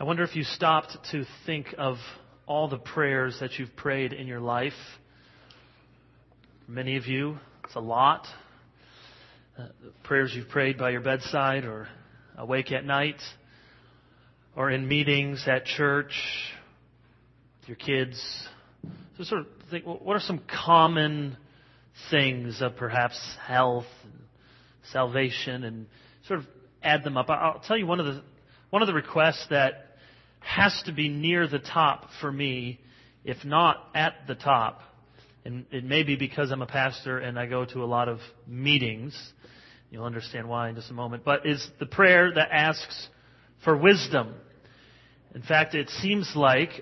I wonder if you stopped to think of all the prayers that you've prayed in your life. For many of you, it's a lot. Prayers you've prayed by your bedside or awake at night or in meetings at church with your kids. So sort of think, what are some common things of perhaps health and salvation, and sort of add them up. I'll tell you one of the requests that has to be near the top for me, if not at the top, and it may be because I'm a pastor and I go to a lot of meetings. You'll understand why in just a moment. But is the prayer that asks for wisdom. In fact, it seems like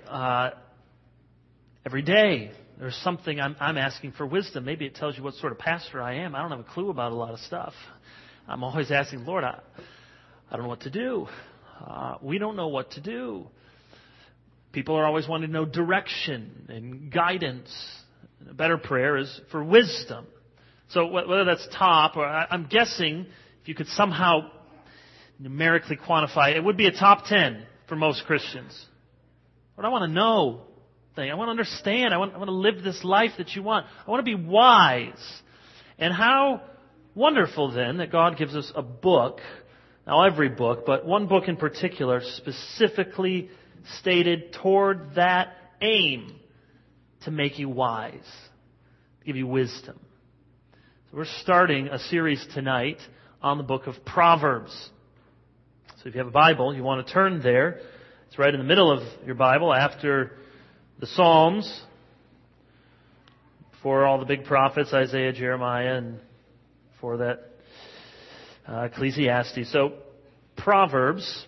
every day there's something I'm asking for wisdom. Maybe it tells you what sort of pastor I am. I don't have a clue about a lot of stuff. I'm always asking, Lord, I don't know what to do. We don't know what to do. People are always wanting to know direction and guidance. A better prayer is for wisdom. So whether that's top, or I'm guessing if you could somehow numerically quantify it, it would be a top 10 for most Christians. What I want to know, I want to understand. I want to live this life that you want. I want to be wise. And how wonderful then that God gives us a book. Now, every book, but one book in particular specifically stated toward that aim to make you wise, to give you wisdom. So we're starting a series tonight on the book of Proverbs. So if you have a Bible, you want to turn there. It's right in the middle of your Bible after the Psalms, before all the big prophets, Isaiah, Jeremiah, and before that Ecclesiastes. So, Proverbs.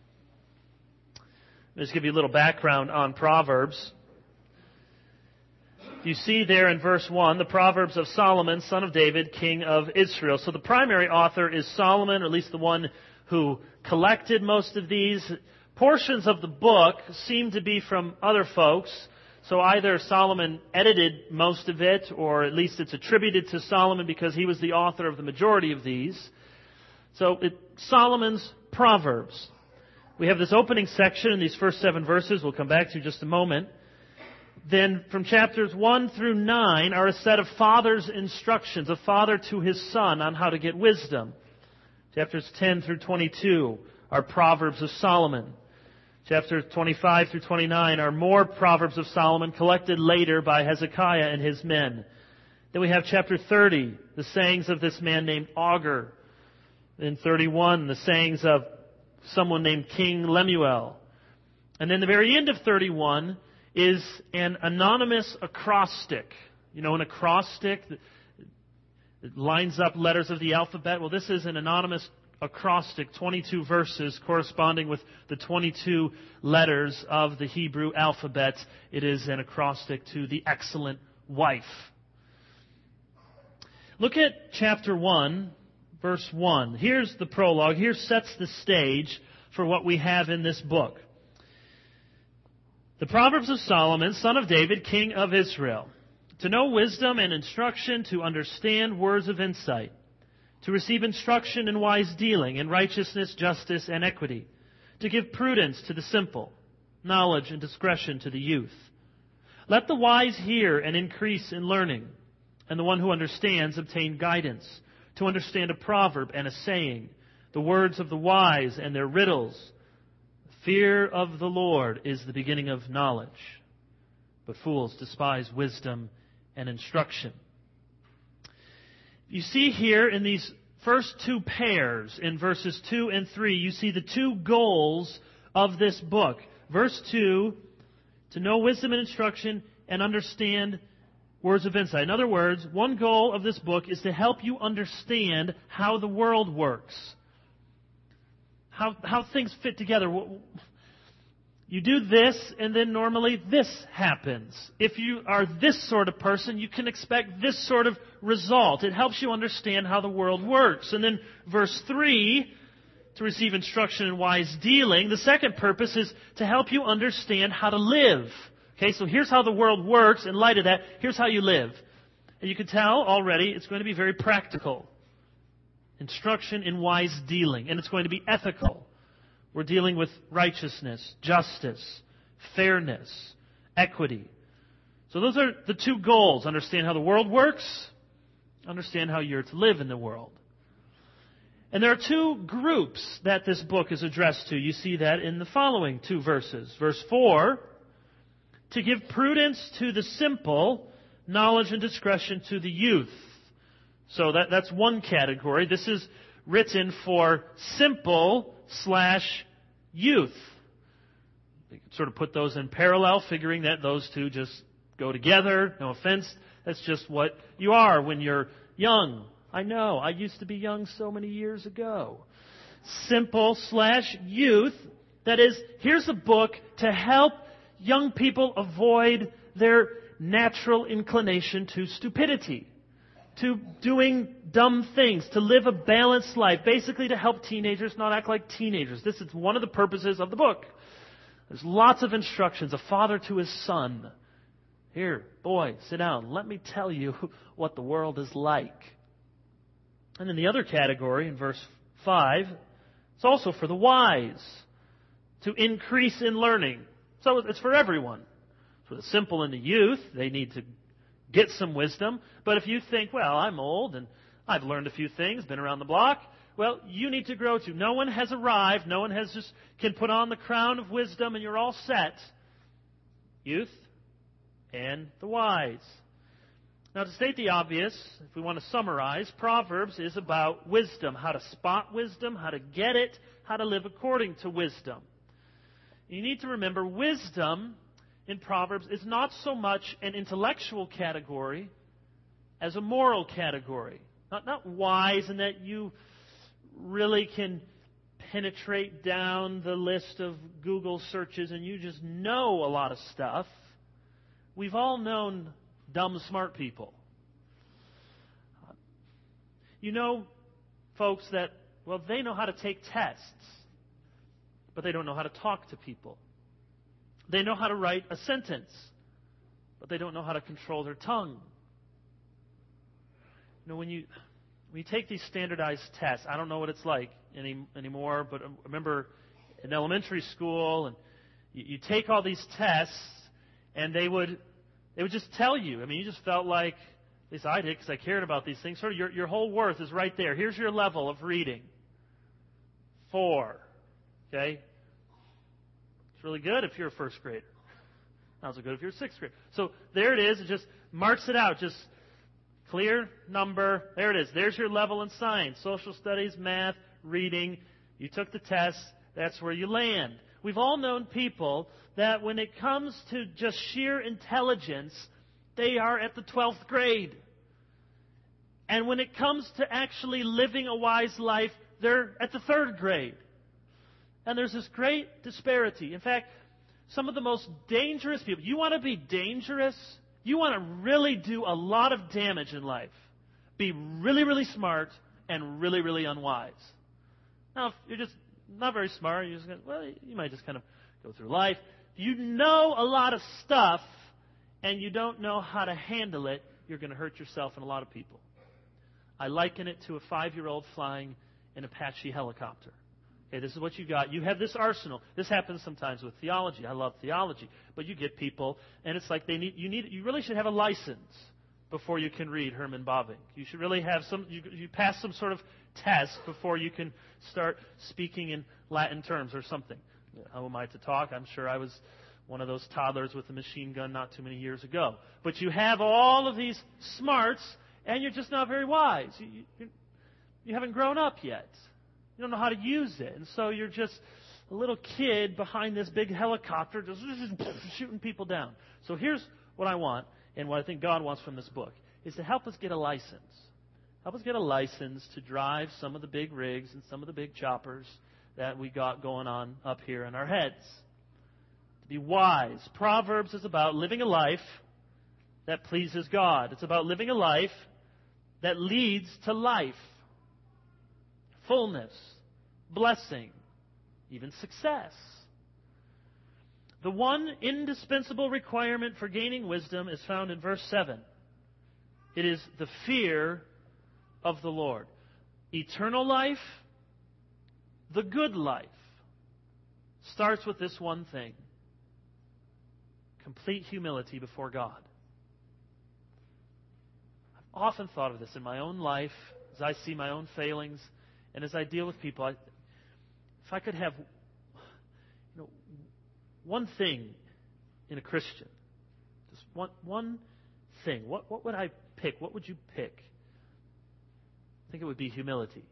Let me just give you a little background on Proverbs. You see there in verse 1, the Proverbs of Solomon, son of David, king of Israel. So the primary author is Solomon, or at least the one who collected most of these. Portions of the book seem to be from other folks. So either Solomon edited most of it, or at least it's attributed to Solomon because he was the author of the majority of these. So Solomon's Proverbs. We have this opening section in these first 7 verses. We'll come back to in just a moment. Then from chapters 1 through 9 are a set of father's instructions, a father to his son on how to get wisdom. Chapters 10 through 22 are Proverbs of Solomon. Chapters 25 through 29 are more Proverbs of Solomon collected later by Hezekiah and his men. Then we have chapter 30, the sayings of this man named Augur. In 31, the sayings of someone named King Lemuel. And then the very end of 31 is an anonymous acrostic. You know, an acrostic that lines up letters of the alphabet. Well, this is an anonymous acrostic, 22 verses corresponding with the 22 letters of the Hebrew alphabet. It is an acrostic to the excellent wife. Look at chapter 1, verse 1. Here's the prologue. Here sets the stage for what we have in this book. The Proverbs of Solomon, son of David, king of Israel. To know wisdom and instruction, to understand words of insight, to receive instruction in wise dealing, in righteousness, justice, and equity, to give prudence to the simple, knowledge and discretion to the youth. Let the wise hear and increase in learning, and the one who understands obtain guidance, to understand a proverb and a saying, the words of the wise and their riddles. Fear of the Lord is the beginning of knowledge, but fools despise wisdom and instruction. You see here in these first 2 pairs, in verses 2 and 3, you see the 2 goals of this book. Verse 2, to know wisdom and instruction and understand words of insight. In other words, one goal of this book is to help you understand how the world works. How things fit together. You do this, and then normally this happens. If you are this sort of person, you can expect this sort of result. It helps you understand how the world works. And then verse 3, to receive instruction in wise dealing. The second purpose is to help you understand how to live. Okay, so here's how the world works. In light of that, here's how you live. And you can tell already it's going to be very practical. Instruction in wise dealing. And it's going to be ethical. We're dealing with righteousness, justice, fairness, equity. So those are the two goals. Understand how the world works. Understand how you're to live in the world. And there are two groups that this book is addressed to. You see that in the following two verses. Verse 4, to give prudence to the simple, knowledge and discretion to the youth. So that's one category. This is written for simple/youth. You can sort of put those in parallel, figuring that those two just go together. No offense. That's just what you are when you're young. I know. I used to be young so many years ago. Simple/youth. That is, here's a book to help young people avoid their natural inclination to stupidity, to doing dumb things, to live a balanced life. Basically to help teenagers not act like teenagers. This is one of the purposes of the book. There's lots of instructions. A father to his son. Here, boy, sit down. Let me tell you what the world is like. And in the other category, in verse 5, it's also for the wise to increase in learning. So it's for everyone. For the simple and the youth, they need to get some wisdom. But if you think, well, I'm old and I've learned a few things, been around the block, well, you need to grow too. No one has arrived. No one has just can put on the crown of wisdom and you're all set. Youth and the wise. Now, to state the obvious, if we want to summarize, Proverbs is about wisdom, how to spot wisdom, how to get it, how to live according to wisdom. You need to remember, wisdom in Proverbs is not so much an intellectual category as a moral category. Not wise in that you really can penetrate down the list of Google searches and you just know a lot of stuff. We've all known dumb, smart people. You know folks that, well, they know how to take tests, but they don't know how to talk to people. They know how to write a sentence, but they don't know how to control their tongue. You know, when you take these standardized tests, I don't know what it's like anymore, but I remember in elementary school, and you take all these tests, and they would just tell you. I mean, you just felt like, at least I did because I cared about these things, sort of your whole worth is right there. Here's your level of reading. 4. Okay? It's really good if you're a first grader. Not so good if you're a sixth grader. So there it is. It just marks it out. Just clear number. There it is. There's your level in science, social studies, math, reading. You took the test. That's where you land. We've all known people that when it comes to just sheer intelligence, they are at the 12th grade. And when it comes to actually living a wise life, they're at the 3rd grade. And there's this great disparity. In fact, some of the most dangerous people, you want to be dangerous, you want to really do a lot of damage in life. Be really, really smart and really, really unwise. Now, if you're just not very smart, you're just gonna, well, you might just kind of go through life. You know a lot of stuff and you don't know how to handle it, you're going to hurt yourself and a lot of people. I liken it to a 5-year-old flying an Apache helicopter. Okay, this is what you got. You have this arsenal. This happens sometimes with theology. I love theology. But you get people, and it's like you really should have a license before you can read Herman Bavinck. You should really have you pass some sort of test before you can start speaking in Latin terms or something. How am I to talk? I'm sure I was one of those toddlers with a machine gun not too many years ago. But you have all of these smarts, and you're just not very wise. You haven't grown up yet. You don't know how to use it. And so you're just a little kid behind this big helicopter just shooting people down. So here's what I want, and what I think God wants from this book, is to help us get a license. Help us get a license to drive some of the big rigs and some of the big choppers that we got going on up here in our heads. To be wise. Proverbs is about living a life that pleases God. It's about living a life that leads to life. Fullness, blessing, even success. The one indispensable requirement for gaining wisdom is found in verse 7. It is the fear of the Lord. Eternal life, the good life. starts with this one thing: complete humility before God. I've often thought of this in my own life as I see my own failings and as I deal with people. If I could have one thing in a Christian, just one thing, what would I pick? What would you pick? I think it would be humility.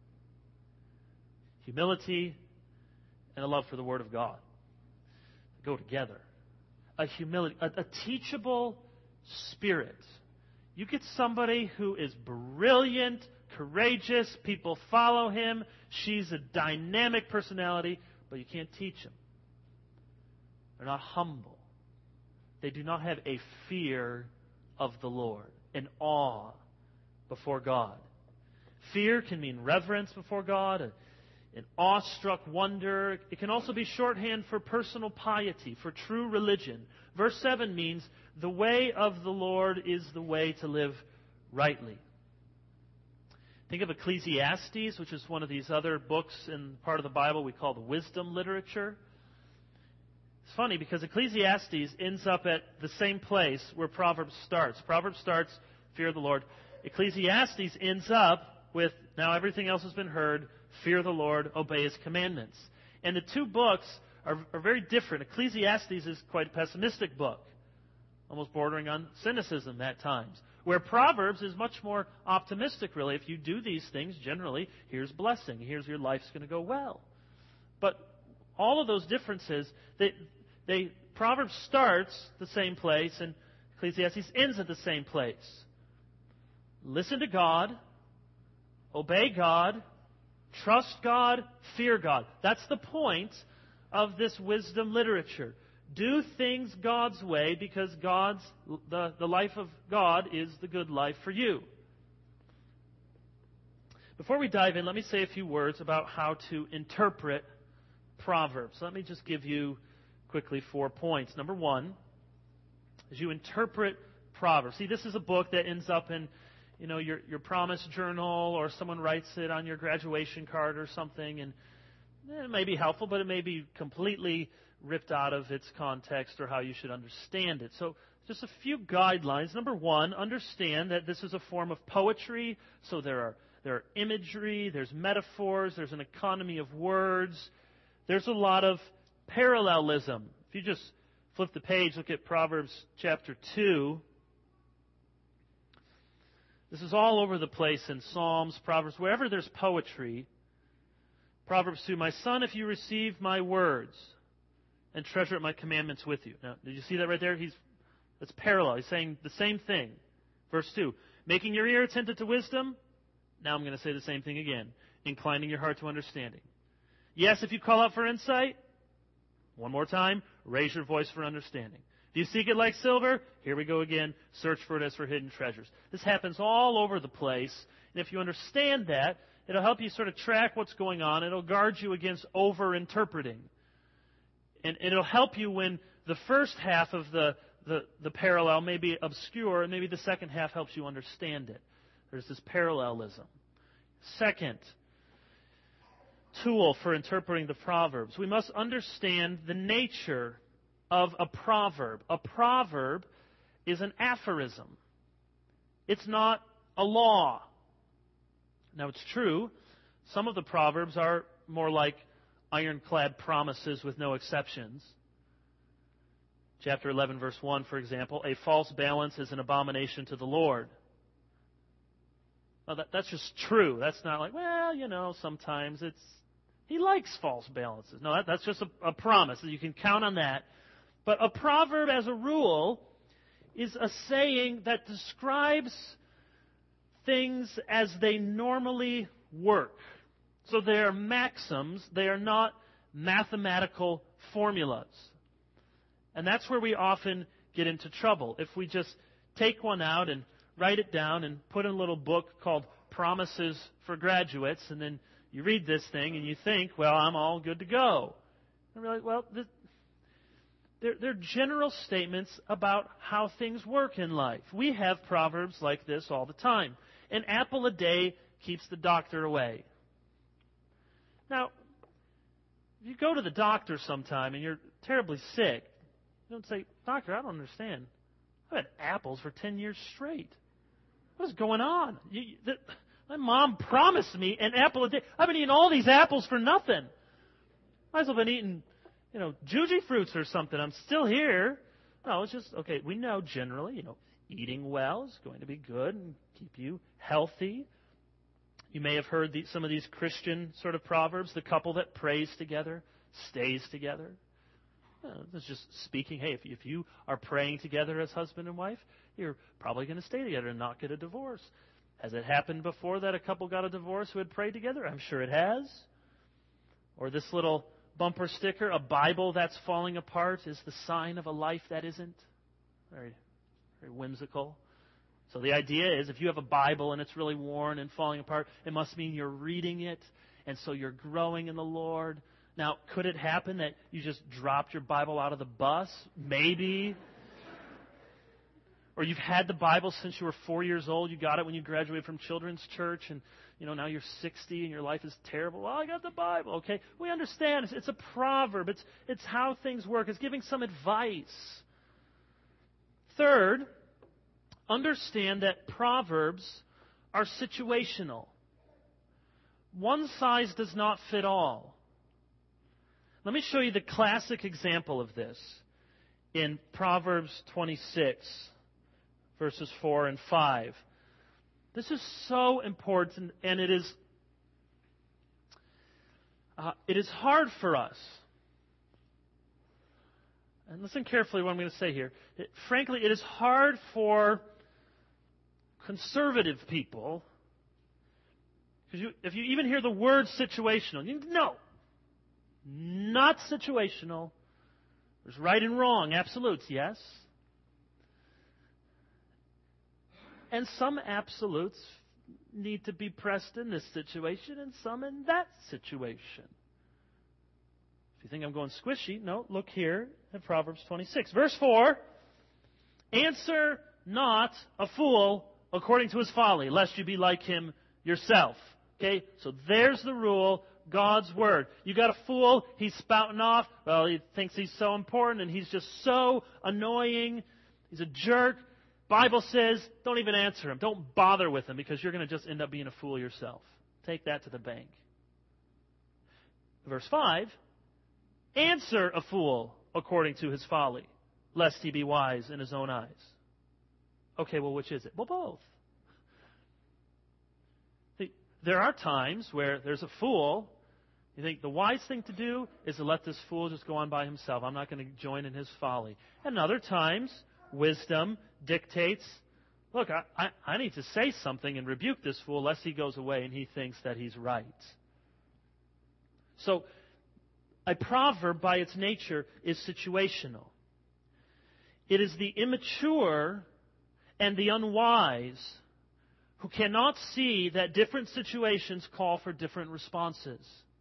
Humility and a love for the Word of God go together. A teachable spirit. You get somebody who is brilliant, courageous, people follow him, she's a dynamic personality, but you can't teach them. They're not humble. They do not have a fear of the Lord, an awe before God. Fear can mean reverence before God, an awestruck wonder. It can also be shorthand for personal piety, for true religion. Verse 7 means the way of the Lord is the way to live rightly. Think of Ecclesiastes, which is one of these other books in part of the Bible we call the wisdom literature. It's funny because Ecclesiastes ends up at the same place where Proverbs starts. Proverbs starts, fear of the Lord. Ecclesiastes ends up with, now everything else has been heard, fear the Lord, obey His commandments. And the two books are very different. Ecclesiastes is quite a pessimistic book, almost bordering on cynicism at times, where Proverbs is much more optimistic, really. If you do these things, generally, here's blessing. Here's your life's going to go well. But all of those differences, Proverbs starts the same place, and Ecclesiastes ends at the same place. Listen to God, obey God, trust God, fear God. That's the point of this wisdom literature. Do things God's way because the life of God is the good life for you. Before we dive in, let me say a few words about how to interpret Proverbs. Let me just give you quickly 4 points. Number one, as you interpret Proverbs. See, this is a book that ends up in your promise journal, or someone writes it on your graduation card or something, and it may be helpful, but it may be completely ripped out of its context or how you should understand it. So just a few guidelines. Number one, understand that this is a form of poetry, so there are imagery, there's metaphors, there's an economy of words, there's a lot of parallelism. If you just flip the page, look at Proverbs chapter 2. This is all over the place in Psalms, Proverbs, wherever there's poetry. Proverbs 2, my son, if you receive my words and treasure up my commandments with you. Now, did you see that right there? That's parallel. He's saying the same thing. Verse 2, making your ear attentive to wisdom. Now I'm going to say the same thing again. Inclining your heart to understanding. Yes, if you call out for insight. One more time, raise your voice for understanding. If you seek it like silver, here we go again, search for it as for hidden treasures. This happens all over the place, and if you understand that, it'll help you sort of track what's going on. It'll guard you against over-interpreting. And it'll help you when the first half of the parallel may be obscure, and maybe the second half helps you understand it. There's this parallelism. Second tool for interpreting the Proverbs, we must understand the nature of a proverb. A proverb is an aphorism. It's not a law. Now, it's true, some of the Proverbs are more like ironclad promises with no exceptions. Chapter 11, verse 1, for example, a false balance is an abomination to the Lord. Well, that's just true. That's not like, sometimes He likes false balances. No, that's just a promise. You can count on that. But a proverb, as a rule, is a saying that describes things as they normally work. So they are maxims. They are not mathematical formulas. And that's where we often get into trouble. If we just take one out and write it down and put in a little book called Promises for Graduates, and then you read this thing and you think, well, I'm all good to go. And we're like, well, they're general statements about how things work in life. We have proverbs like this all the time. An apple a day keeps the doctor away. Now, you go to the doctor sometime and you're terribly sick, you don't say, "Doctor, I don't understand. I've had apples for 10 years straight. What is going on? My mom promised me an apple a day. I've been eating all these apples for nothing. Might as well have been eating, juji fruits or something. I'm still here." No, it's just, okay, we know generally, eating well is going to be good and keep you healthy. You may have heard some of these Christian sort of proverbs. The couple that prays together stays together. It's just speaking, hey, if you are praying together as husband and wife, you're probably going to stay together and not get a divorce. Has it happened before that a couple got a divorce who had prayed together? I'm sure it has. Or this little bumper sticker, a Bible that's falling apart is the sign of a life that isn't. Very, very whimsical. So the idea is if you have a Bible and it's really worn and falling apart, it must mean you're reading it, and so you're growing in the Lord. Now, could it happen that you just dropped your Bible out of the bus? Maybe. Or you've had the Bible since you were 4 years old. You got it when you graduated from children's church, and now you're 60 and your life is terrible. Well, I got the Bible. Okay, we understand. It's a proverb. It's how things work. It's giving some advice. Third, understand that proverbs are situational. One size does not fit all. Let me show you the classic example of this in Proverbs 26, verses 4 and 5. This is so important, and it is hard for us. And listen carefully what I'm going to say here. Frankly, it is hard for conservative people, because if you even hear the word situational, no, not situational. There's right and wrong, absolutes, yes. And some absolutes need to be pressed in this situation and some in that situation. If you think I'm going squishy, no, look here at Proverbs 26. Verse 4, "Answer not a fool according to his folly, lest you be like him yourself." Okay, so there's the rule, God's Word. You got a fool, he's spouting off. Well, he thinks he's so important and he's just so annoying. He's a jerk. Bible says, don't even answer him. Don't bother with him because you're going to just end up being a fool yourself. Take that to the bank. Verse 5, "Answer a fool according to his folly, lest he be wise in his own eyes." Okay, well, which is it? Well, both. See, there are times where there's a fool. You think the wise thing to do is to let this fool just go on by himself. I'm not going to join in his folly. And other times, wisdom dictates, look, I need to say something and rebuke this fool lest he goes away and he thinks that he's right. So, a proverb by its nature is situational. It is the immature and the unwise who cannot see that different situations call for different responses.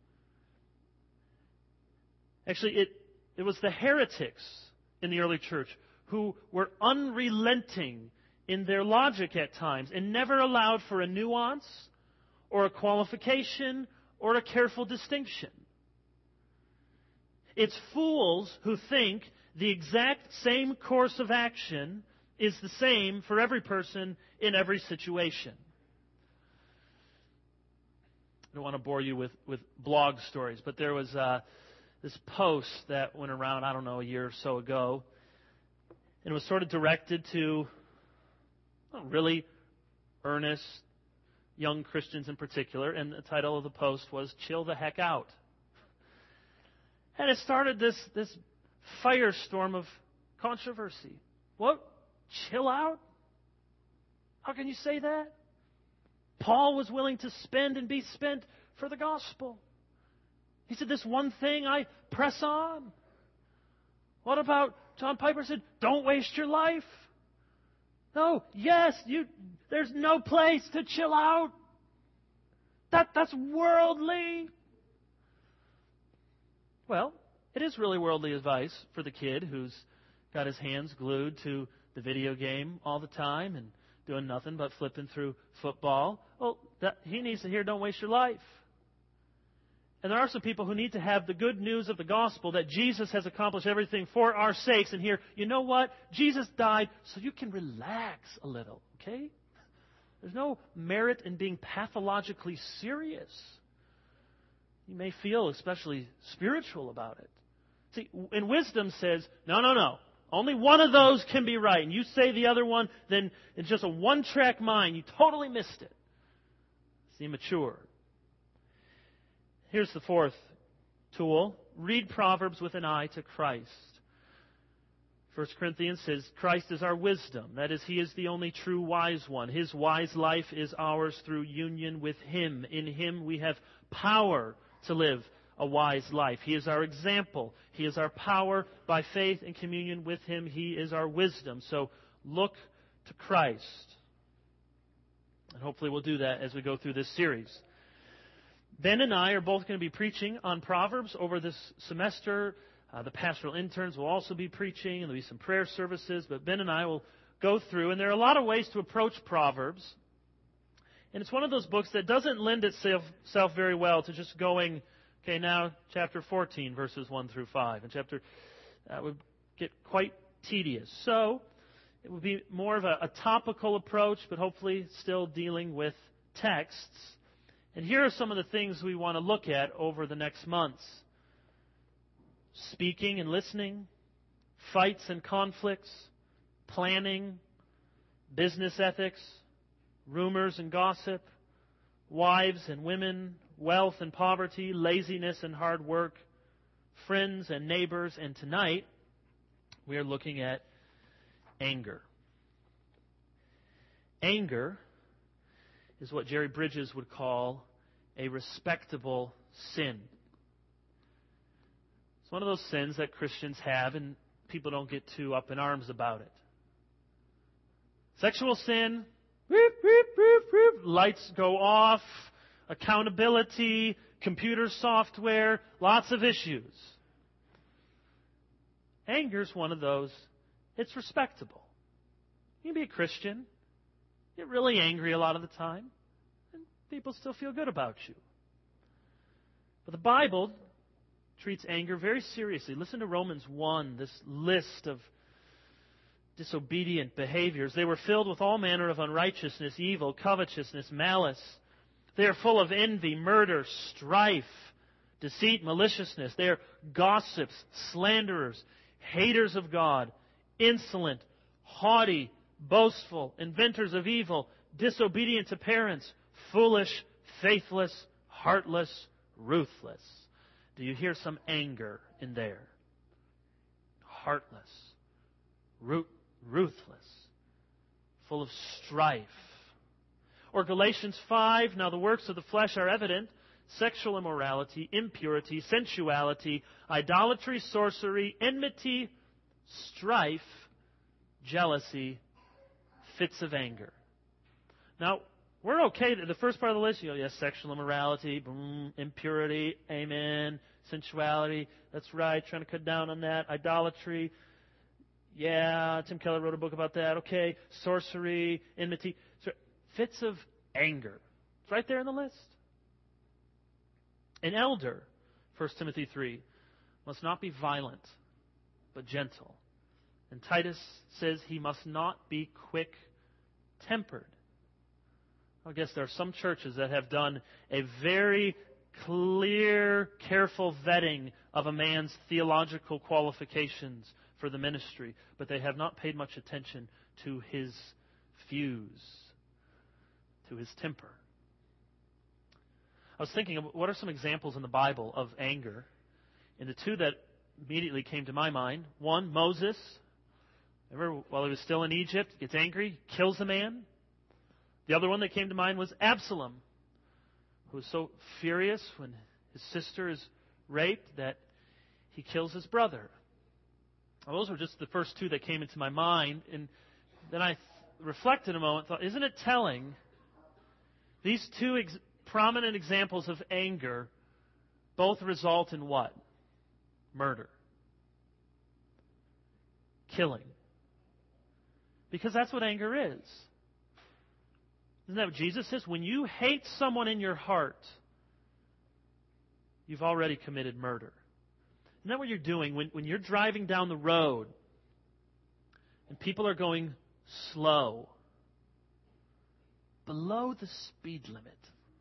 Actually, it was the heretics in the early church who were unrelenting in their logic at times and never allowed for a nuance or a qualification or a careful distinction. It's fools who think the exact same course of action is the same for every person in every situation. I don't want to bore you with blog stories, but there was this post that went around, I don't know, a year or so ago. And it was sort of directed to really earnest young Christians in particular. And the title of the post was, "Chill the Heck Out." And it started this firestorm of controversy. What? Chill out? How can you say that? Paul was willing to spend and be spent for the gospel. He said, this one thing I press on. What about, John Piper said, don't waste your life. No, yes, there's no place to chill out. That's worldly. Well, it is really worldly advice for the kid who's got his hands glued to the video game all the time and doing nothing but flipping through football. Well, he needs to hear, don't waste your life. And there are some people who need to have the good news of the gospel that Jesus has accomplished everything for our sakes. And here, you know what? Jesus died so you can relax a little, okay? There's no merit in being pathologically serious. You may feel especially spiritual about it. See, and wisdom says, no. Only one of those can be right. And you say the other one, then it's just a one-track mind. You totally missed it. It's immature. Here's the fourth tool. Read Proverbs with an eye to Christ. 1 Corinthians says, Christ is our wisdom. That is, He is the only true wise one. His wise life is ours through union with Him. In Him we have power to live a wise life. He is our example. He is our power. By faith and communion with Him, He is our wisdom. So look to Christ. And hopefully we'll do that as we go through this series. Ben and I are both going to be preaching on Proverbs over this semester. The pastoral interns will also be preaching, and there'll be some prayer services. But Ben and I will go through, and there are a lot of ways to approach Proverbs. And it's one of those books that doesn't lend itself very well to just going, okay, now chapter 14, verses 1 through 5. And would get quite tedious. So it would be more of a topical approach, but hopefully still dealing with texts. And here are some of the things we want to look at over the next months. Speaking and listening, fights and conflicts, planning, business ethics, rumors and gossip, wives and women, wealth and poverty, laziness and hard work, friends and neighbors, and tonight we are looking at anger. Anger is what Jerry Bridges would call a respectable sin. It's one of those sins that Christians have and people don't get too up in arms about it. Sexual sin, whoop, whoop, whoop, whoop, lights go off, accountability, computer software, lots of issues. Anger's one of those. It's respectable. You can be a Christian, get really angry a lot of the time, and people still feel good about you. But the Bible treats anger very seriously. Listen to Romans 1, this list of disobedient behaviors. They were filled with all manner of unrighteousness, evil, covetousness, malice. They are full of envy, murder, strife, deceit, maliciousness. They are gossips, slanderers, haters of God, insolent, haughty, boastful, inventors of evil, disobedient to parents, foolish, faithless, heartless, ruthless. Do you hear some anger in there? Heartless, ruthless, full of strife. Or Galatians 5, now the works of the flesh are evident: sexual immorality, impurity, sensuality, idolatry, sorcery, enmity, strife, jealousy, fits of anger. Now, we're okay. The first part of the list, yes, sexual immorality, boom, impurity, amen, sensuality, that's right, trying to cut down on that, idolatry, yeah, Tim Keller wrote a book about that, okay, sorcery, enmity, fits of anger. It's right there in the list. An elder, 1 Timothy 3, must not be violent, but gentle. And Titus says he must not be quick-tempered. I guess there are some churches that have done a very clear, careful vetting of a man's theological qualifications for the ministry, but they have not paid much attention to his fuse, to his temper. I was thinking, what are some examples in the Bible of anger? And the two that immediately came to my mind, one, Moses. Remember, while he was still in Egypt, gets angry, kills a man. The other one that came to mind was Absalom, who was so furious when his sister is raped that he kills his brother. Well, those were just the first two that came into my mind. And then I reflected a moment and thought, isn't it telling? These two prominent examples of anger both result in what? Murder. Killing. Because that's what anger is. Isn't that what Jesus says? When you hate someone in your heart, you've already committed murder. Isn't that what you're doing? When you're driving down the road and people are going slow, below the speed limit,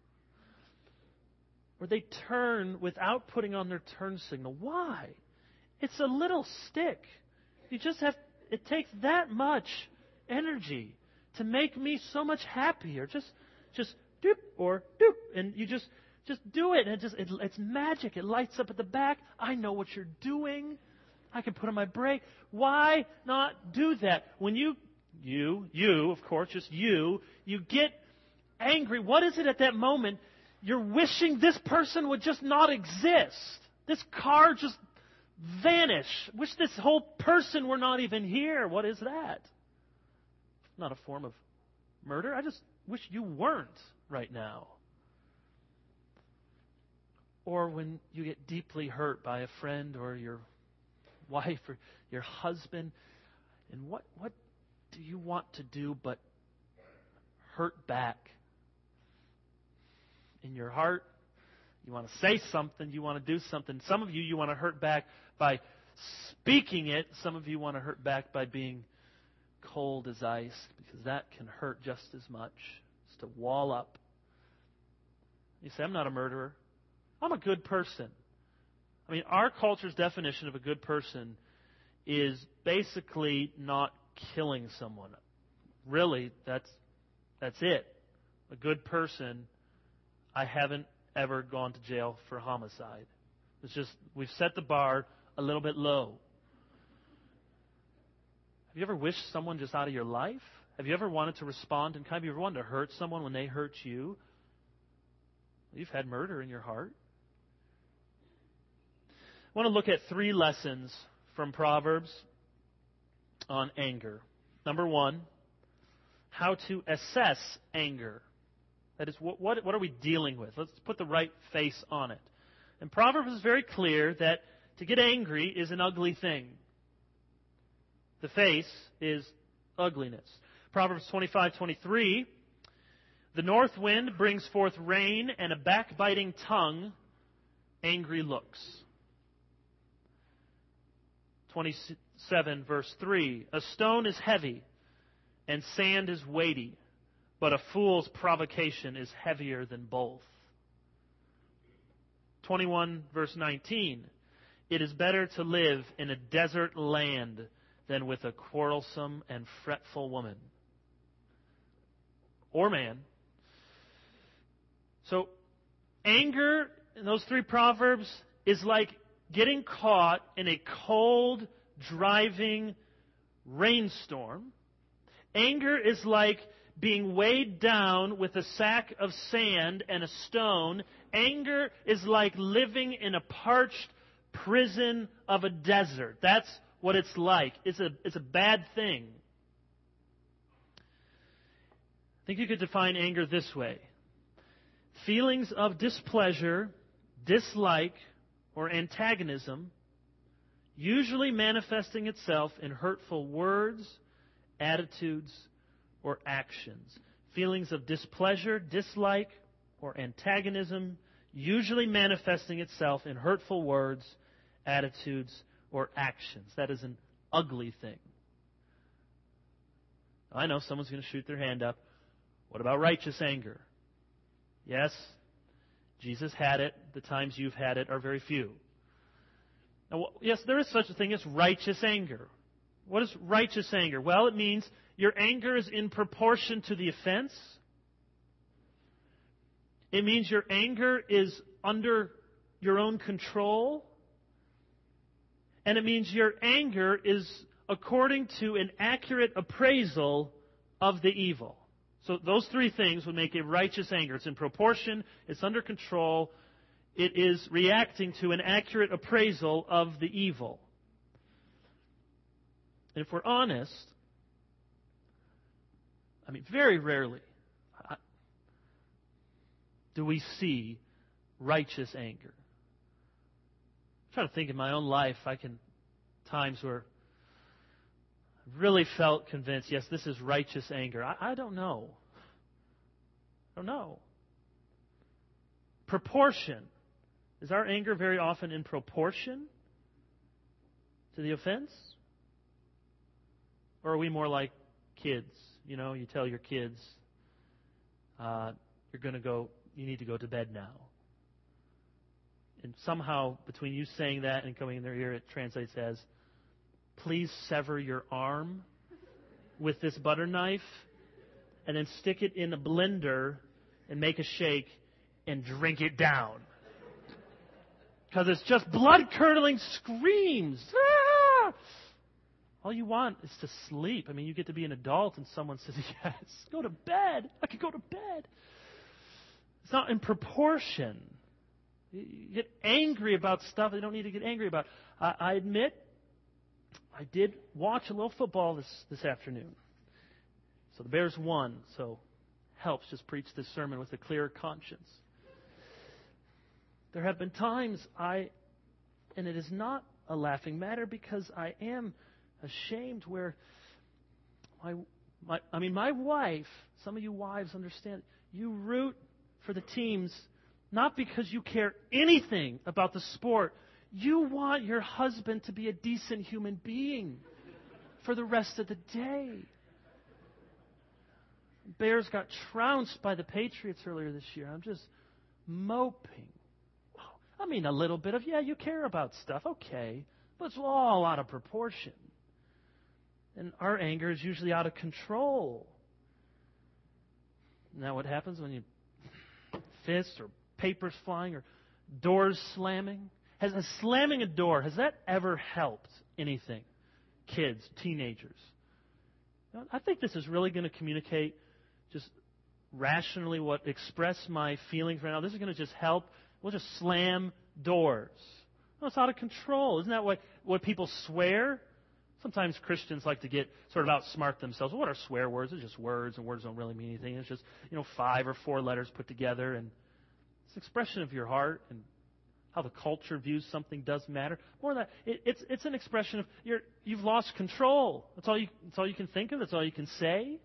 or they turn without putting on their turn signal. Why? It's a little stick. It takes that much energy to make me so much happier. Just doop or doop, and you just do it, and it's magic. It lights up at the back. I know what you're doing. I can put on my brake. Why not do that? When you, of course, just you get angry. What is it at that moment? You're wishing this person would just not exist. This car just vanish. Wish this whole person were not even here. What is that? Not a form of murder. I just wish you weren't right now. Or when you get deeply hurt by a friend or your wife or your husband, and what do you want to do but hurt back? In your heart, you want to say something, you want to do something. Some of you want to hurt back by speaking it. Some of you want to hurt back by being cold as ice, because that can hurt just as much. It's to wall up. You say, I'm not a murderer. I'm a good person. I mean, our culture's definition of a good person is basically not killing someone. Really, that's it. A good person, I haven't ever gone to jail for homicide. It's just, we've set the bar a little bit low. Have you ever wished someone just out of your life? Have you ever wanted to respond and have you ever wanted to hurt someone when they hurt you? You've had murder in your heart. I want to look at 3 lessons from Proverbs on anger. Number 1, how to assess anger. That is, what are we dealing with? Let's put the right face on it. And Proverbs is very clear that to get angry is an ugly thing. The face is ugliness. Proverbs 25:23, the north wind brings forth rain, and a backbiting tongue, angry looks. 27 verse 3, a stone is heavy, and sand is weighty, but a fool's provocation is heavier than both. 21 verse 19, it is better to live in a desert land than with a quarrelsome and fretful woman. Or man. So, anger in those 3 Proverbs is like getting caught in a cold, driving rainstorm. Anger is like being weighed down with a sack of sand and a stone. Anger is like living in a parched prison of a desert. That's what it's like. It's a bad thing. I think you could define anger this way. Feelings of displeasure, dislike, or antagonism, usually manifesting itself in hurtful words, attitudes, or actions. Feelings of displeasure, dislike, or antagonism, usually manifesting itself in hurtful words, attitudes, or actions. That is an ugly thing. I know someone's going to shoot their hand up. What about righteous anger? Yes, Jesus had it. The times you've had it are very few. Now, yes, there is such a thing as righteous anger. What is righteous anger? Well, it means your anger is in proportion to the offense. It means your anger is under your own control. And it means your anger is according to an accurate appraisal of the evil. So those 3 things would make a righteous anger. It's in proportion, it's under control, it is reacting to an accurate appraisal of the evil. And if we're honest, I mean, very rarely do we see righteous anger. I'm trying to think in my own life, times where I really felt convinced, yes, this is righteous anger. I don't know. I don't know. Proportion Is our anger very often in proportion to the offense? Or are we more like kids? You know, you tell your kids, you need to go to bed now. And somehow, between you saying that and coming in their ear, it translates as, please sever your arm with this butter knife and then stick it in a blender and make a shake and drink it down. Because it's just blood-curdling screams. Ah! All you want is to sleep. I mean, you get to be an adult and someone says, yes, go to bed. I could go to bed. It's not in proportion. You get angry about stuff you don't need to get angry about. I admit, I did watch a little football this afternoon. So the Bears won, so helps just preach this sermon with a clear conscience. There have been times and it is not a laughing matter because I am ashamed where my wife, some of you wives understand, you root for the teams not because you care anything about the sport. You want your husband to be a decent human being for the rest of the day. Bears got trounced by the Patriots earlier this year. I'm just moping. I mean, a little bit of, you care about stuff, okay, but it's all out of proportion. And our anger is usually out of control. Now what happens when you fists or papers flying or doors slamming? Has slamming a door, has that ever helped anything? Kids, teenagers. I think this is really going to communicate just rationally express my feelings right now. This is going to just help. We'll just slam doors. No, it's out of control. Isn't that what people swear? Sometimes Christians like to get sort of outsmart themselves. Well, what are swear words? They're just words, and words don't really mean anything. It's just 5 or 4 letters put together, and it's an expression of your heart and how the culture views something does matter. More than that, it's an expression of you've lost control. That's all you can think of. That's all you can say.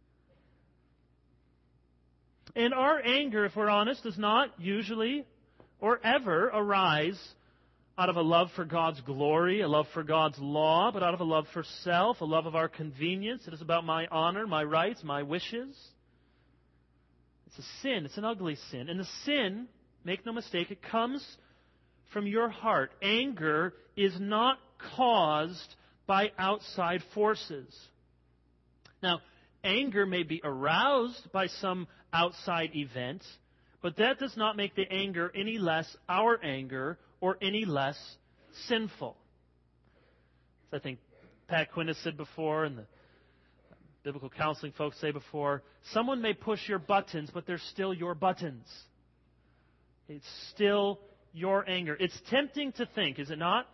And our anger, if we're honest, does not usually or ever arise out of a love for God's glory, a love for God's law, but out of a love for self, a love of our convenience. It is about my honor, my rights, my wishes. It's a sin. It's an ugly sin. And the sin, make no mistake, it comes from your heart. Anger is not caused by outside forces. Now, anger may be aroused by some outside event, but that does not make the anger any less our anger or any less sinful. As I think Pat Quinn has said before, and the biblical counseling folks say before, someone may push your buttons, but they're still your buttons. It's still your anger. It's tempting to think, is it not?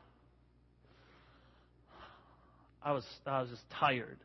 I was just tired.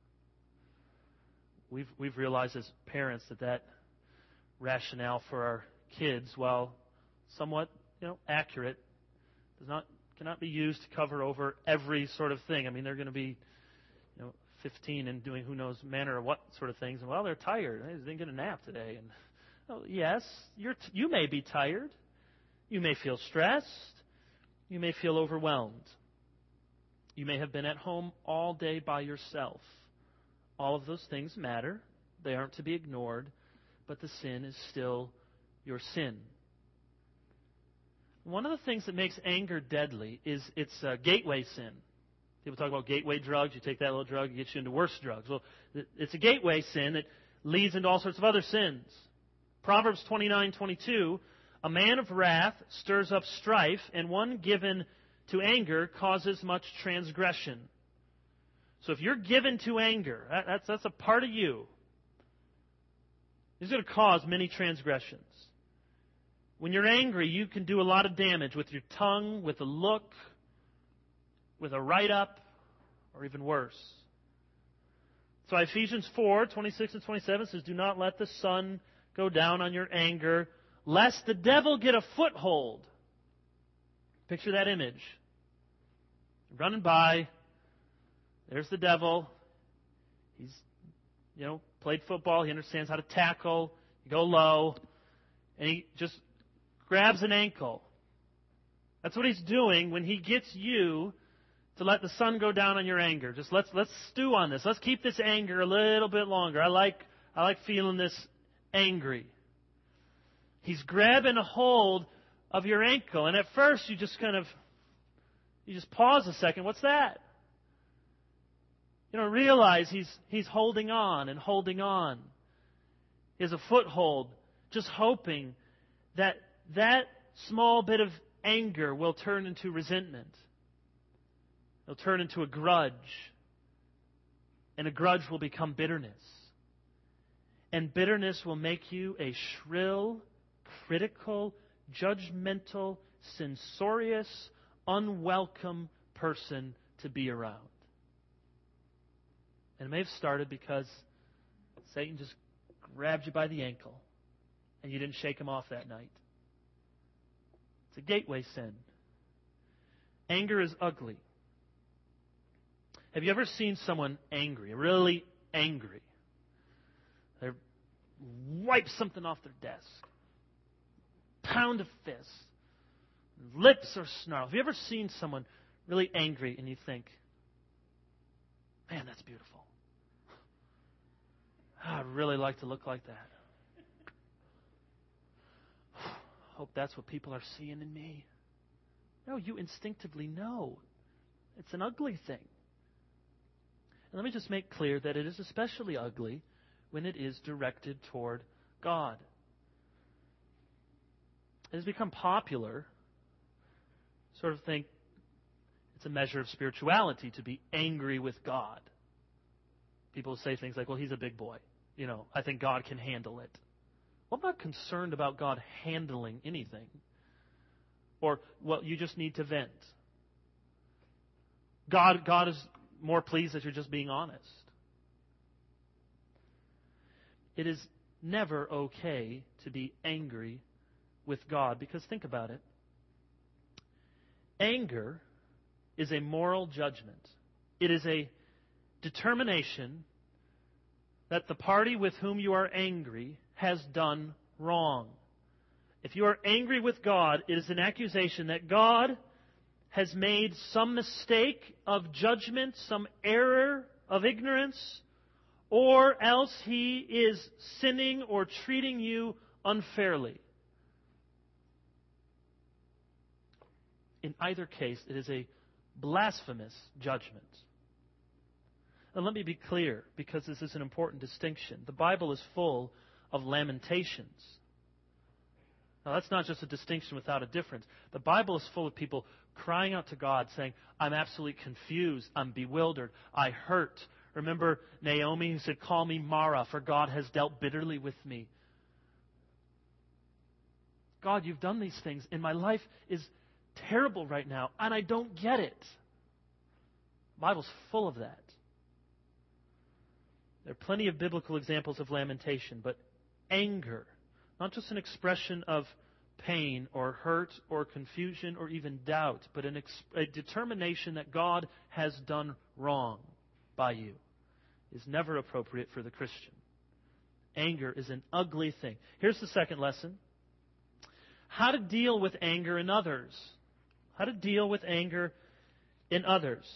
We've realized as parents that rationale for our kids, while somewhat accurate, cannot be used to cover over every sort of thing. I mean, they're going to be 15 and doing who knows manner of what sort of things, and they're tired. They didn't get a nap today. And yes, you may be tired. You may feel stressed. You may feel overwhelmed. You may have been at home all day by yourself. All of those things matter. They aren't to be ignored, but the sin is still your sin. One of the things that makes anger deadly is it's a gateway sin. People talk about gateway drugs. You take that little drug, it gets you into worse drugs. Well, it's a gateway sin that leads into all sorts of other sins. Proverbs 29:22, a man of wrath stirs up strife, and one given to anger causes much transgression. So if you're given to anger, that's a part of you. It's going to cause many transgressions. When you're angry, you can do a lot of damage with your tongue, with a look, with a write-up, or even worse. So Ephesians 4:26 and 27 says, do not let the sun go down on your anger, lest the devil get a foothold. Picture that image. You're running by. There's the devil. He's, played football. He understands how to tackle. You go low. And he just grabs an ankle. That's what He's doing when He gets you to let the sun go down on your anger. Just let's stew on this. Let's keep this anger a little bit longer. I like feeling this angry. He's grabbing a hold of your ankle, and at first you just pause a second. What's that? You don't realize he's holding on and holding on. He has a foothold, just hoping that small bit of anger will turn into resentment. It'll turn into a grudge. And a grudge will become bitterness. And bitterness will make you a shrill, critical, judgmental, censorious, unwelcome person to be around. And it may have started because Satan just grabbed you by the ankle and you didn't shake him off that night. It's a gateway sin. Anger is ugly. Have you ever seen someone angry, really angry? They wipe something off their desk, pound a fist, lips are snarled. Have you ever seen someone really angry and you think, man, that's beautiful. I'd really like to look like that. Hope that's what people are seeing in me. No, you instinctively know. It's an ugly thing. And let me just make clear that it is especially ugly when it is directed toward God. It has become popular, sort of think it's a measure of spirituality to be angry with God. People say things like, well, He's a big boy. I think God can handle it. Well, I'm not concerned about God handling anything. Or, well, you just need to vent. God is more pleased that you're just being honest. It is never okay to be angry with God, because think about it. Anger is a moral judgment. It is a determination that the party with whom you are angry has done wrong. If you are angry with God, it is an accusation that God has made some mistake of judgment, some error of ignorance, or else He is sinning or treating you unfairly. In either case, it is a blasphemous judgment. And let me be clear, because this is an important distinction. The Bible is full of lamentations. Now, that's not just a distinction without a difference. The Bible is full of people crying out to God, saying, I'm absolutely confused, I'm bewildered, I hurt. Remember Naomi who said, call me Mara, for God has dealt bitterly with me. God, you've done these things, and my life is terrible right now, and I don't get it. The Bible's full of that. There are plenty of biblical examples of lamentation, but anger, not just an expression of pain or hurt or confusion or even doubt, but a determination that God has done wrong by you, is never appropriate for the Christian. Anger is an ugly thing. Here's the second lesson. How to deal with anger in others. How to deal with anger in others.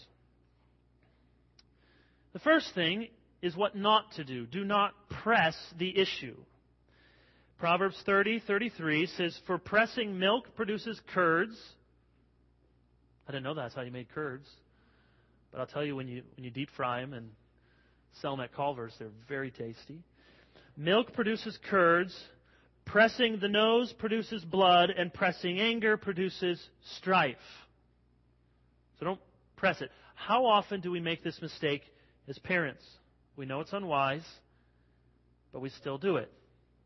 The first thing is what not to do. Do not press the issue. Proverbs 30:33 says, for pressing milk produces curds. I didn't know that's how you made curds. But I'll tell you, when you deep fry them and sell them at Culver's, they're very tasty. Milk produces curds. Pressing the nose produces blood. And pressing anger produces strife. So don't press it. How often do we make this mistake as parents? We know it's unwise, but we still do it.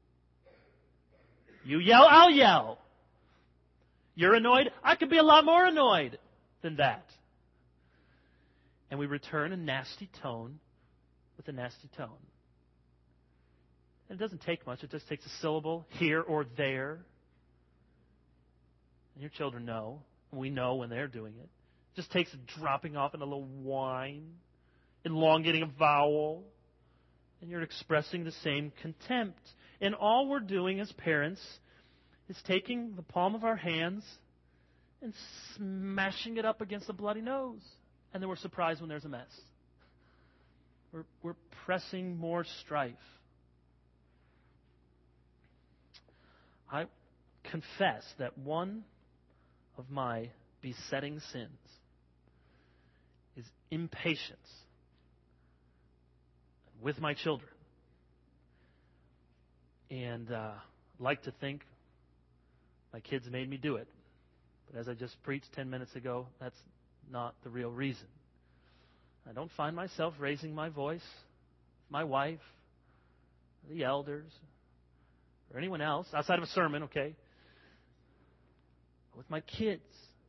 You yell, I'll yell. You're annoyed, I could be a lot more annoyed than that. And we return a nasty tone with a nasty tone. And it doesn't take much. It just takes a syllable here or there. And your children know, and we know when they're doing it. It just takes a dropping off in a little whine, elongating a vowel, and you're expressing the same contempt. And all we're doing as parents is taking the palm of our hands and smashing it up against a bloody nose. And then we're surprised when there's a mess. We're pressing more strife. I confess that one of my besetting sins is impatience with my children. And I'd like to think my kids made me do it. But as I just preached 10 minutes ago, that's not the real reason. I don't find myself raising my voice with my wife, the elders, or anyone else, outside of a sermon, okay? With my kids.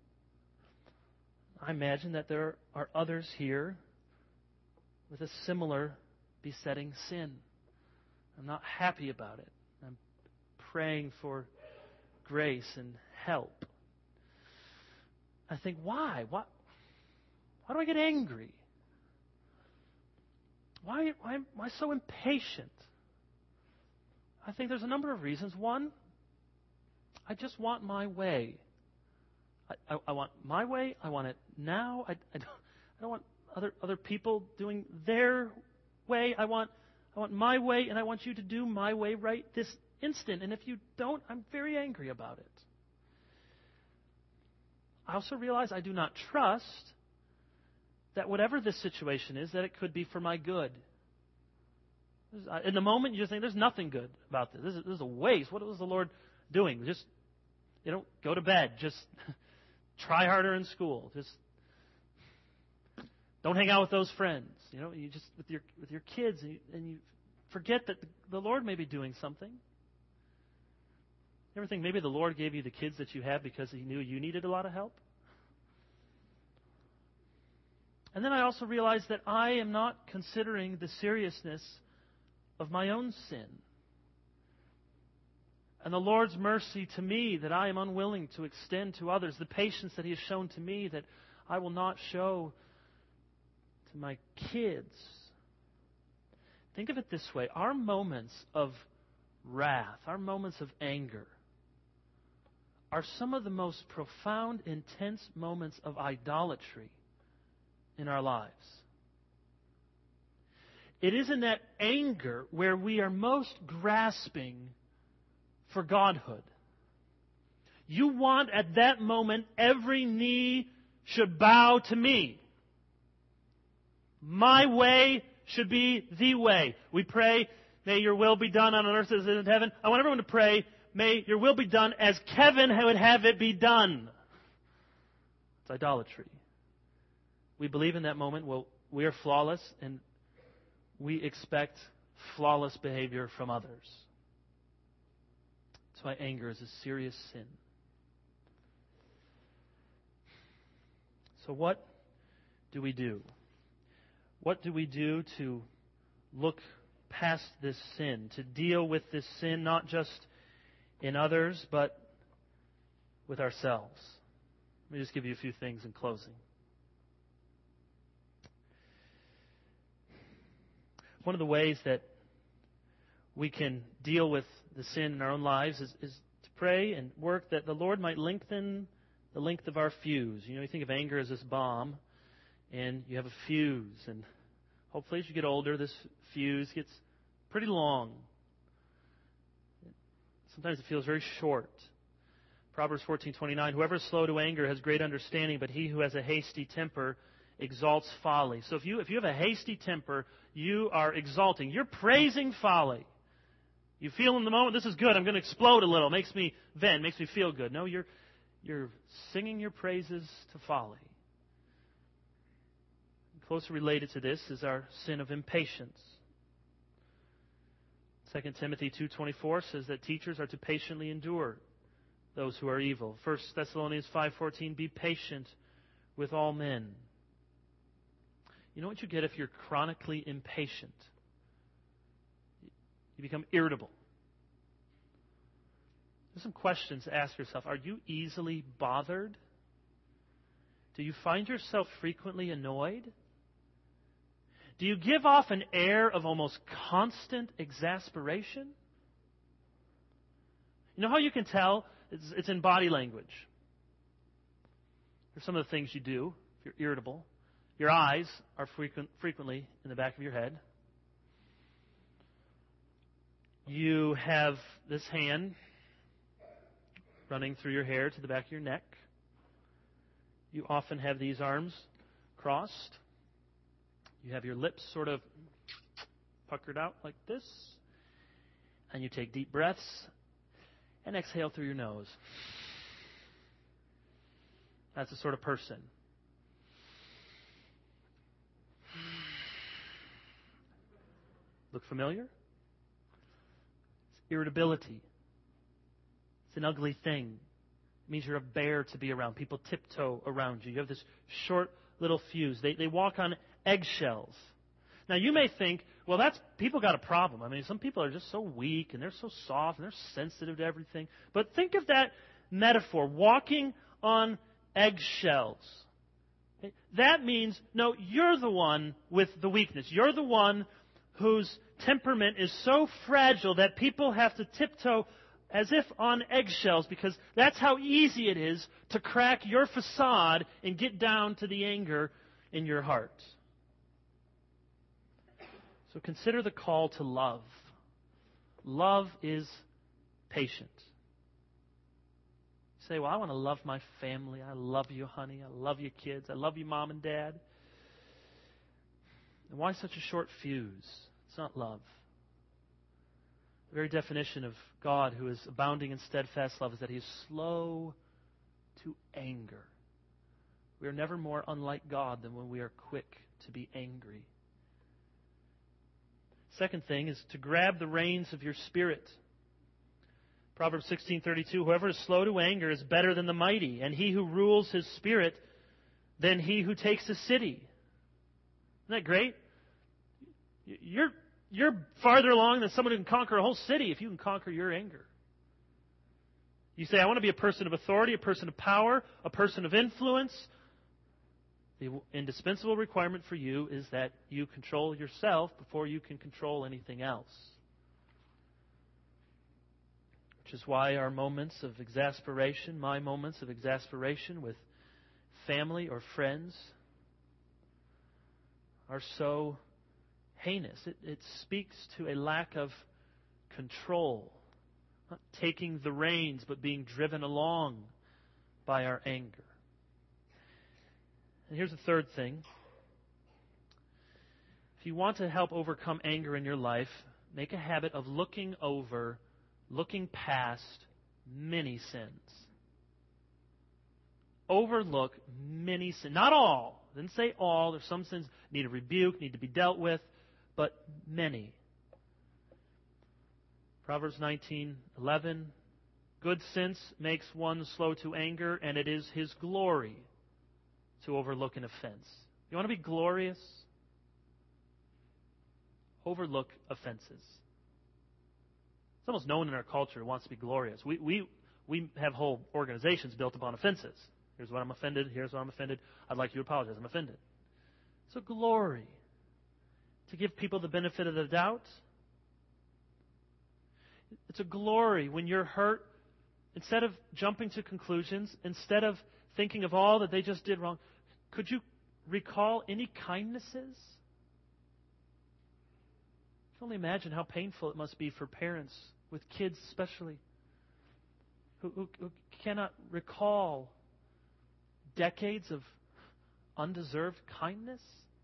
I imagine that there are others here with a similar besetting sin. I'm not happy about it. I'm praying for grace and help. I think, why? Why do I get angry? Why am I so impatient? I think there's a number of reasons. One, I just want my way. I want my way. I want it now. I don't want other people doing their way. I want my way, and I want you to do my way right this instant. And if you don't, I'm very angry about it. I also realize I do not trust that whatever this situation is, that it could be for my good. In the moment, you just think, there's nothing good about this. This is a waste. What was the Lord doing? Just, go to bed. Just try harder in school. Just don't hang out with those friends. You just with your kids, and you forget that the Lord may be doing something. You ever think maybe the Lord gave you the kids that you have because He knew you needed a lot of help? And then I also realized that I am not considering the seriousness of my own sin. And the Lord's mercy to me that I am unwilling to extend to others, the patience that He has shown to me that I will not show to my kids. Think of it this way. Our moments of wrath, our moments of anger, are some of the most profound, intense moments of idolatry in our lives. It is in that anger where we are most grasping for godhood. You want at that moment every knee should bow to me. My way should be the way. We pray, may your will be done on earth as it is in heaven. I want everyone to pray, may your will be done as Kevin would have it be done. It's idolatry. We believe in that moment, we are flawless, and we expect flawless behavior from others. That's why anger is a serious sin. So what do we do? What do we do to look past this sin, to deal with this sin not just in others, but with ourselves? Let me just give you a few things in closing. One of the ways that we can deal with the sin in our own lives is to pray and work that the Lord might lengthen the length of our fuse. You think of anger as this bomb, and you have a fuse. And hopefully as you get older, this fuse gets pretty long. Sometimes it feels very short. Proverbs 14:29, whoever is slow to anger has great understanding, but he who has a hasty temper exalts folly. So if you have a hasty temper, you are exalting. You're praising folly. You feel in the moment, this is good, I'm going to explode a little. Makes me vent, makes me feel good. No, you're singing your praises to folly. Closely related to this is our sin of impatience. 2 Timothy 2:24 says that teachers are to patiently endure those who are evil. 1 Thessalonians 5:14, be patient with all men. You know what you get if you're chronically impatient? You become irritable. There's some questions to ask yourself. Are you easily bothered? Do you find yourself frequently annoyed? Do you give off an air of almost constant exasperation? You know how you can tell? It's in body language. Here's some of the things you do if you're irritable. Your eyes are frequently in the back of your head. You have this hand running through your hair to the back of your neck. You often have these arms crossed. You have your lips sort of puckered out like this. And you take deep breaths and exhale through your nose. That's the sort of person. Look familiar? It's irritability. It's an ugly thing. It means you're a bear to be around. People tiptoe around you. You have this short little fuse. They walk on eggshells. Now you may think, well, that's people got a problem. I mean, some people are just so weak and they're so soft and they're sensitive to everything. But think of that metaphor, walking on eggshells. That means, no, you're the one with the weakness. You're the one whose temperament is so fragile that people have to tiptoe as if on eggshells, because that's how easy it is to crack your facade and get down to the anger in your heart. So consider the call to love. Love is patient. You say, well, I want to love my family. I love you, honey. I love you, kids. I love you, mom and dad. And why such a short fuse? It's not love. The very definition of God, who is abounding in steadfast love, is that He is slow to anger. We are never more unlike God than when we are quick to be angry. Second thing is to grab the reins of your spirit. Proverbs 16:32, whoever is slow to anger is better than the mighty, and he who rules his spirit than he who takes a city. Isn't that great? You're farther along than someone who can conquer a whole city if you can conquer your anger. You say, I want to be a person of authority, a person of power, a person of influence. The indispensable requirement for you is that you control yourself before you can control anything else. Which is why our moments of exasperation, my moments of exasperation with family or friends, are so heinous. It speaks to a lack of control. Not taking the reins, but being driven along by our anger. And here's the third thing. If you want to help overcome anger in your life, make a habit of looking past many sins. Overlook many sins. Not all. I didn't say all. There's some sins need a rebuke, need to be dealt with, but many. Proverbs 19:11. Good sense makes one slow to anger, and it is his glory to overlook an offense. You want to be glorious? Overlook offenses. It's almost known in our culture who wants to be glorious. We have whole organizations built upon offenses. Here's what I'm offended. Here's what I'm offended. I'd like you to apologize. I'm offended. It's a glory to give people the benefit of the doubt. It's a glory when you're hurt. Instead of jumping to conclusions, instead of thinking of all that they just did wrong, could you recall any kindnesses? You can only imagine how painful it must be for parents, with kids especially, who cannot recall decades of undeserved kindness.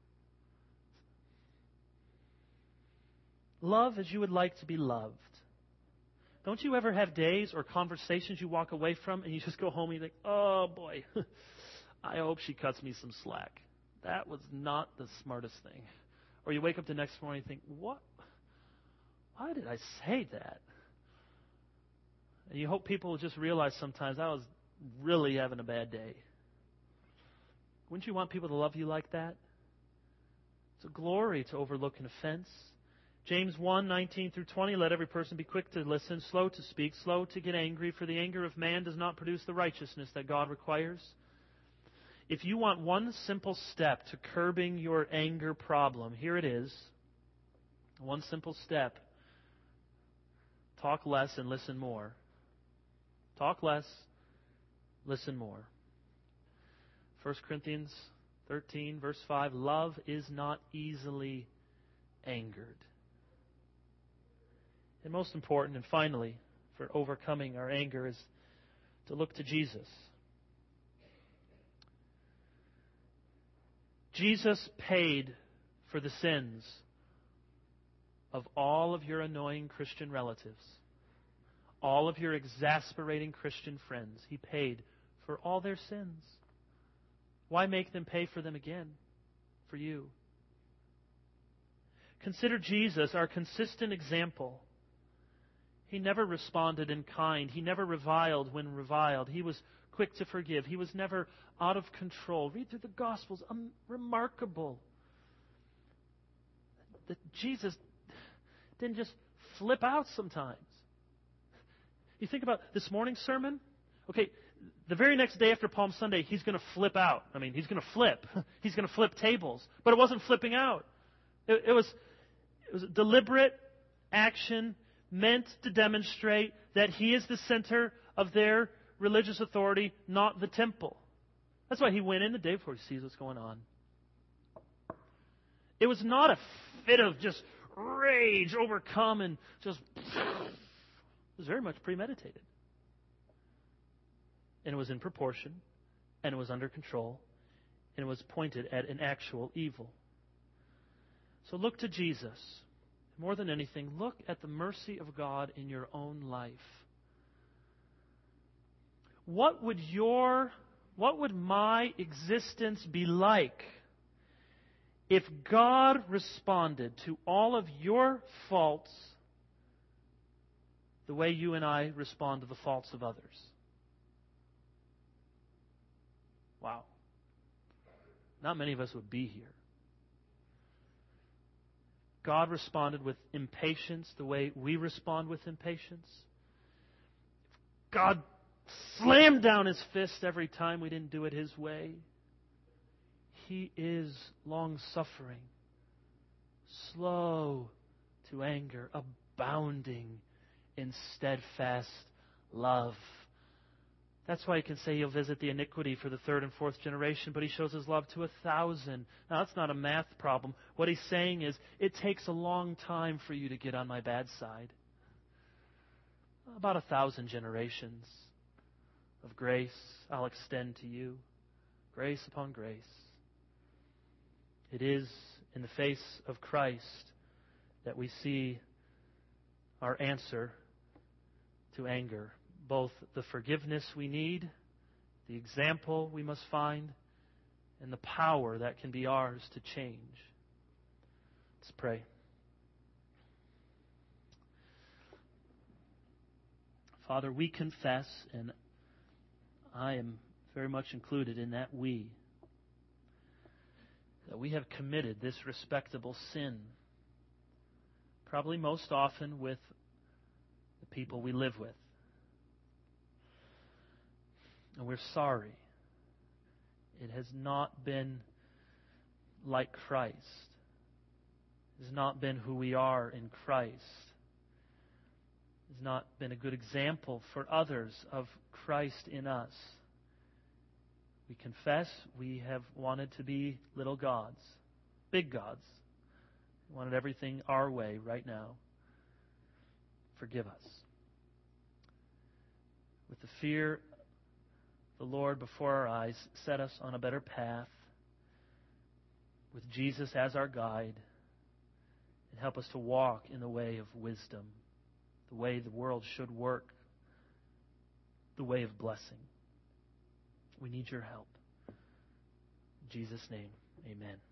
Love as you would like to be loved. Don't you ever have days or conversations you walk away from and you just go home and you think, oh boy, I hope she cuts me some slack. That was not the smartest thing. Or you wake up the next morning and think, what? Why did I say that? And you hope people will just realize sometimes I was really having a bad day. Wouldn't you want people to love you like that? It's a glory to overlook an offense. James 1:19-20, let every person be quick to listen, slow to speak, slow to get angry, for the anger of man does not produce the righteousness that God requires. If you want one simple step to curbing your anger problem, here it is. One simple step. Talk less and listen more. Talk less, listen more. 1 Corinthians 13, verse 5, love is not easily angered. And most important, and finally, for overcoming our anger is to look to Jesus. Jesus paid for the sins of all of your annoying Christian relatives, all of your exasperating Christian friends. He paid for all their sins. Why make them pay for them again for you? Consider Jesus, our consistent example. He never responded in kind. He never reviled when reviled. He was quick to forgive. He was never out of control. Read through the Gospels. Remarkable that Jesus didn't just flip out sometimes. You think about this morning's sermon. Okay, the very next day after Palm Sunday, he's going to flip out. I mean, he's going to flip. He's going to flip tables. But it wasn't flipping out. It was a deliberate action meant to demonstrate that he is the center of their religious authority, not the temple. That's why he went in the day before he sees what's going on. It was not a fit of just rage, overcome, and just... It was very much premeditated. And it was in proportion, and it was under control, and it was pointed at an actual evil. So look to Jesus. More than anything, look at the mercy of God in your own life. What would my existence be like if God responded to all of your faults the way you and I respond to the faults of others? Wow. Not many of us would be here. God responded with impatience the way we respond with impatience. God slammed down His fist every time we didn't do it His way. He is long-suffering, slow to anger, abounding in steadfast love. That's why He can say He'll visit the iniquity for the third and fourth generation, but He shows His love to 1,000. Now, that's not a math problem. What He's saying is, it takes a long time for you to get on my bad side. About 1,000 generations of grace I'll extend to you. Grace upon grace. It is in the face of Christ that we see our answer to anger. Both the forgiveness we need, the example we must find, and the power that can be ours to change. Let's pray. Father, we confess, and I am very much included in that that we have committed this respectable sin, probably most often with the people we live with. And we're sorry. It has not been like Christ. It has not been who we are in Christ. It has not been a good example for others of Christ in us. We confess we have wanted to be little gods, big gods. We wanted everything our way right now. Forgive us. With the fear of the Lord before our eyes, set us on a better path with Jesus as our guide, and help us to walk in the way of wisdom, the way the world should work, the way of blessing. We need your help. In Jesus' name, amen.